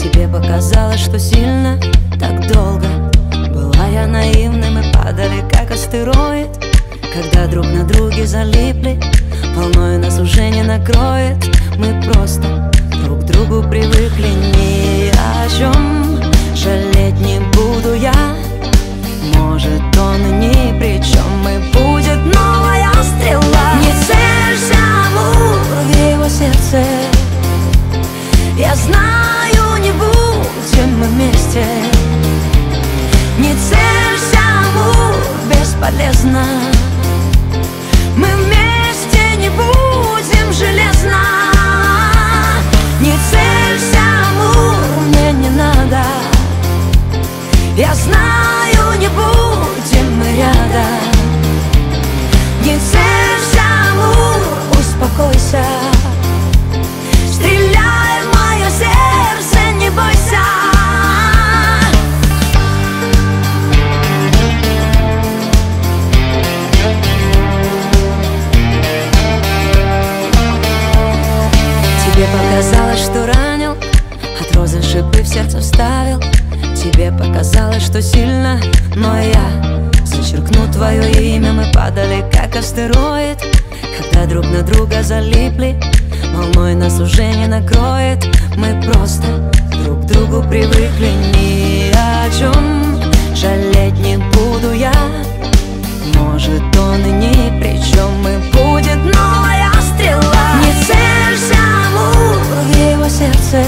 Тебе показалось, что сильно, так долго. Была я наивным, и падали, как астероид. Когда друг на друге залипли, волной нас уже не накроет. Мы просто друг к другу привыкли. Ни о чем жалеть не буду я. Может, он и ни при чем, и будет новая стрела. Не целься, амур, в его сердце. Я знаю, не будем мы вместе. Не целься, амур, бесполезно. Мы вместе не будем железно. Не целься, амур, мне не надо. Я знаю, не будем мы рядом. Не целься, амур, успокойся. Стреляй в мое сердце, не бойся. Тебе показалось, что ранил, от розы шипы в сердце вставил. Тебе показалось, что сильно, но я зачеркну твое имя. Мы падали, как астероид. Когда друг на друга залипли, волной нас уже не накроет. Мы просто друг к другу привыкли. Ни о чем жалеть не буду я. Может, он и ни при чем, и будет новая стрела. Не целься, амур, в его сердце.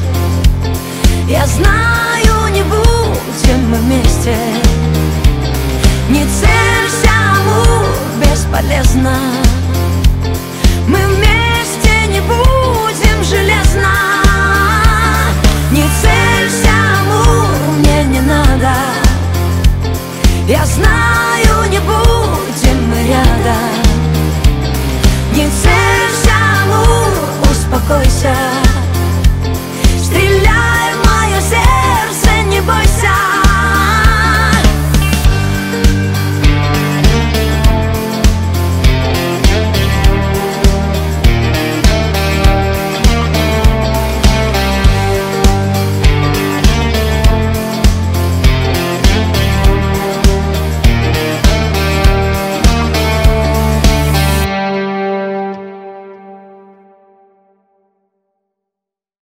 Я знаю, не будем мы вместе. Не целься, амур, бесполезно. Мы вместе не будем железно. Не целься, амур, мне не надо. Я знаю,